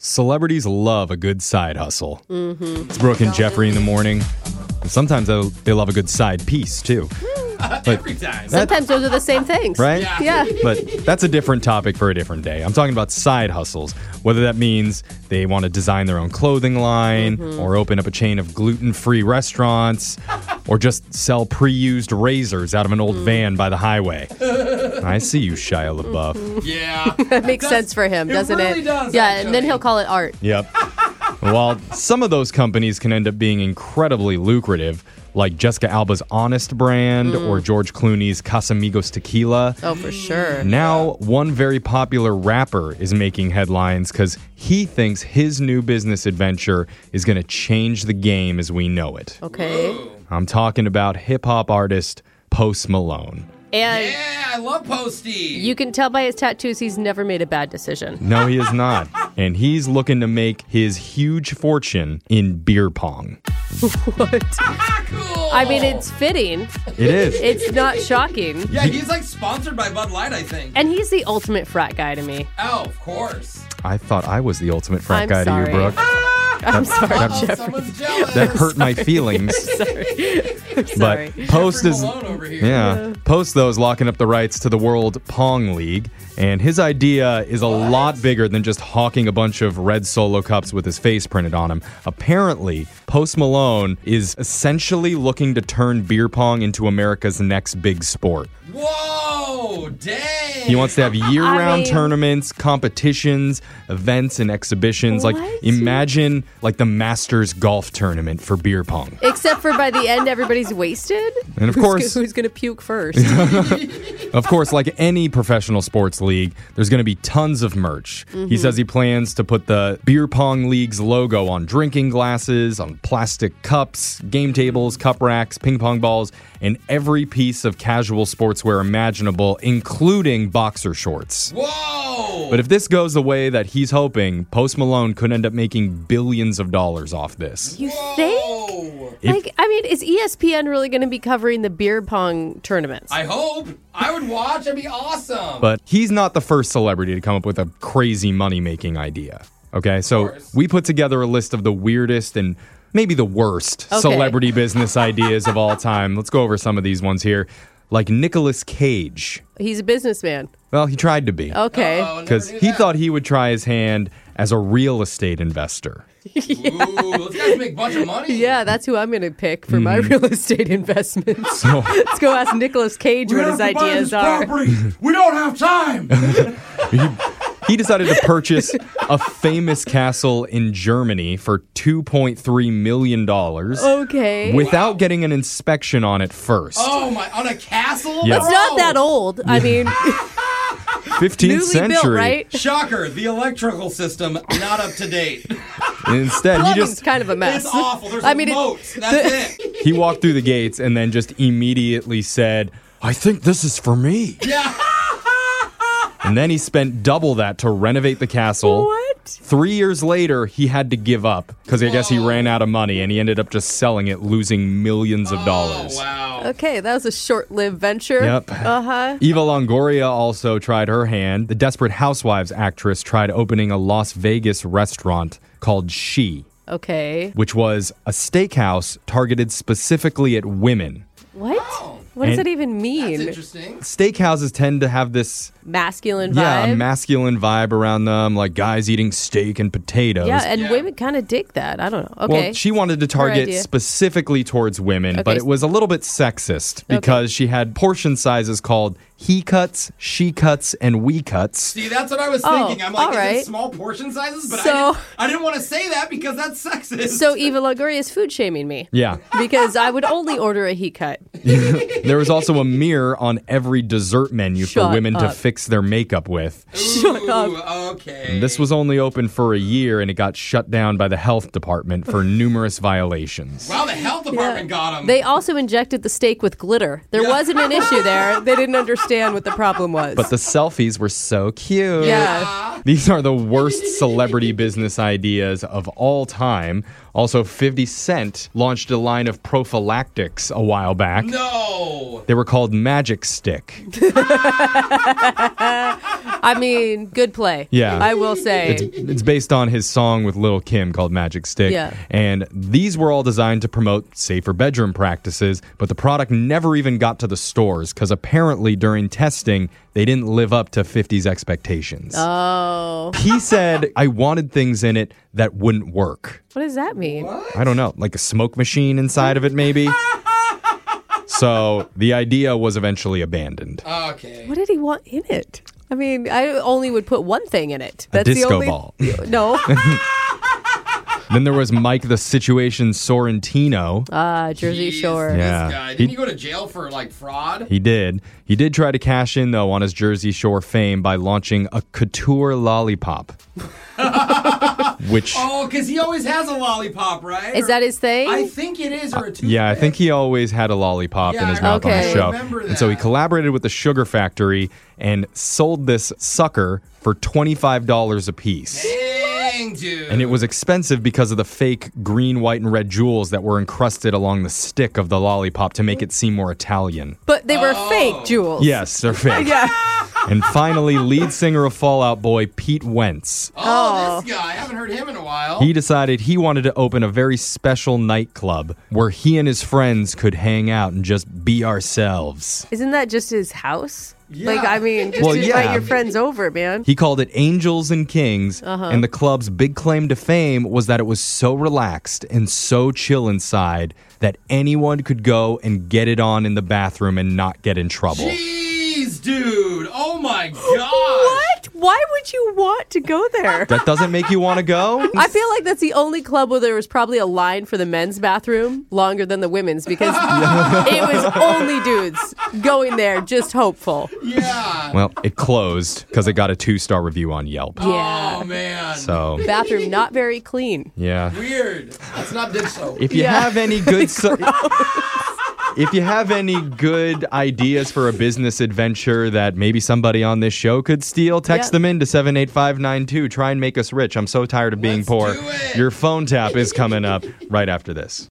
Celebrities love a good side hustle. Mm-hmm. It's Brooke and Jeffrey in the morning. And sometimes they love a good side piece, too. Every time. Sometimes those are the same things. Right? Yeah. But that's a different topic for a different day. I'm talking about side hustles, whether that means they want to design their own clothing line or open up a chain of gluten-free restaurants or just sell pre-used razors out of an old van by the highway. I see you, Shia LaBeouf. Yeah. That makes sense for him, doesn't it? really does, Yeah, actually. and then he'll call it art. Yep. While some of those companies can end up being incredibly lucrative, like Jessica Alba's Honest brand or George Clooney's Casamigos Tequila. Oh, for sure. Now, one very popular rapper is making headlines because he thinks his new business adventure is going to change the game as we know it. Okay. I'm talking about hip-hop artist Post Malone. And Yeah, I love Posty. you can tell by his tattoos he's never made a bad decision. No, he is not. And he's looking to make his huge fortune in beer pong. What? Cool. I mean, it's fitting. It is. It's not shocking. Yeah, he's like sponsored by Bud Light, I think. And he's the ultimate frat guy to me. Oh, of course. I thought I was the ultimate frat I'm guy sorry. to you, Brooke. I'm sorry, Jeffrey. Someone's jealous. That hurt my feelings. I'm sorry. But Post is... Malone over here. Yeah. Post, though, is locking up the rights to the World Pong League. And his idea is a lot bigger than just hawking a bunch of red Solo cups with his face printed on them. Apparently, Post Malone is essentially looking to turn beer pong into America's next big sport. Whoa, dang. He wants to have year-round I mean- tournaments, competitions, events, and exhibitions. Like, What? imagine like the Masters golf tournament for beer pong. Except for by the end, everybody's wasted. And of course, Who's going to puke first? like any professional sports league, there's going to be tons of merch. He says he plans to put the Beer Pong League's logo on drinking glasses, on plastic cups, game tables, cup racks, ping pong balls, and every piece of casual sportswear imaginable, including boxer shorts. Whoa. But if this goes the way that he's hoping, Post Malone could end up making billions of dollars off this. You think? Whoa. Like, I mean, is ESPN really going to be covering the beer pong tournaments? I hope. I would watch. That'd be awesome. But he's not the first celebrity to come up with a crazy money-making idea. Okay, so course. we put together a list of the weirdest and maybe the worst Okay. celebrity business ideas of all time. Let's go over some of these ones here. Like Nicolas Cage. He's a businessman. Well, he tried to be. Okay. Uh-oh, never Because knew he that. thought he would try his hand as a real estate investor. Ooh, those guys make a bunch of money. Yeah, that's who I'm going to pick for my real estate investments. So Let's go ask Nicolas Cage what his ideas are. We don't have time. he decided to purchase a famous castle in Germany for $2.3 million Okay. without getting an inspection on it first. Oh my! On a castle? Yeah. It's not that old. I mean, 15th newly century. built, right? Shocker! The electrical system not up to date. Instead, he Plumbing's just kind of a mess. It's awful. There's I a mean, moat. That's it. he walked through the gates and then just immediately said, "I think this is for me." Yeah. And then he spent double that to renovate the castle. What? 3 years later, he had to give up because I guess he ran out of money and he ended up just selling it, losing millions of dollars. Oh wow. Okay, that was a short-lived venture. Yep. Uh-huh. Eva Longoria also tried her hand. The Desperate Housewives actress tried opening a Las Vegas restaurant called She, Okay. which was a steakhouse targeted specifically at women. What? Oh, What does And- that even that's mean? interesting. Steakhouses tend to have this, Masculine yeah, vibe? masculine vibe around them, like guys eating steak and potatoes. Yeah, and Yeah. women kind of dig that. I don't know. Okay. Well, she wanted to target idea. specifically towards women, but Okay. it was a little bit sexist because she had portion sizes called he cuts, she cuts, and we cuts. See, that's what I was Oh, thinking. I'm like, all is right. it small portion sizes? But So- I didn't want to say that because that's sexist. So Eva Longoria is food shaming me. Yeah. Because I would only order a he cut. There was also a mirror on every dessert menu for Shut women to up. fix their makeup with. Shut up. Ooh, okay. And this was only open for a year and it got shut down by the health department for numerous violations. Wow, the health department got him. They also injected the steak with glitter. There wasn't an issue there. They didn't understand understand what the problem was. But the selfies were so cute. yeah. These are the worst celebrity business ideas of all time. Also, 50 Cent launched a line of prophylactics a while back. No. They were called Magic Stick. I mean, good play. Yeah. I will say. It's based on his song with Lil' Kim called Magic Stick. Yeah. And these were all designed to promote safer bedroom practices, but the product never even got to the stores because apparently during testing, they didn't live up to 50's expectations. Oh. He said, I wanted things in it that wouldn't work. What does that mean? I don't know, like a smoke machine inside of it, maybe? So the idea was eventually abandoned. Okay. What did he want in it? I mean, I only would put one thing in it. That's disco the only ball. No. Then there was Mike the Situation Sorrentino. Jersey Jeez, Shore. Yeah. This guy. Didn't he go to jail for like fraud? He did. He did try to cash in, though, on his Jersey Shore fame by launching a couture lollipop. Which, Oh, because he always has a lollipop, right? Is that his thing? I think it is, or a toothpick. yeah, I think he always had a lollipop in Yeah, his mouth on okay. the show. I remember And so he that. collaborated with the Sugar Factory and sold this sucker for $25 a piece. Dang, dude. And it was expensive because of the fake green, white, and red jewels that were encrusted along the stick of the lollipop to make it seem more Italian. But they were fake jewels. Yes, they're fake. Yeah. And finally, lead singer of Fall Out Boy, Pete Wentz. Oh, this guy. I haven't heard him in a while. He decided he wanted to open a very special nightclub where he and his friends could hang out and just be ourselves. Isn't that just his house? Yeah. Like, I mean, just Well, invite yeah. your friends over, man. He called it Angels and Kings, and the club's big claim to fame was that it was so relaxed and so chill inside that anyone could go and get it on in the bathroom and not get in trouble. Jeez, dude. Oh, my gosh. What? Why would you want to go there? That doesn't make you want to go? I feel like that's the only club where there was probably a line for the men's bathroom longer than the women's because it was only dudes going there just hopeful. Yeah. Well, it closed because it got a 2-star review on Yelp. Yeah. Oh, man. So, Bathroom not very clean. yeah. Weird. That's not dish soap. If you Yeah. have any good if you have any good ideas for a business adventure that maybe somebody on this show could steal, text Yeah. them in to 78592. Try and make us rich. I'm so tired of being Let's poor. do it. Your phone tap is coming up right after this.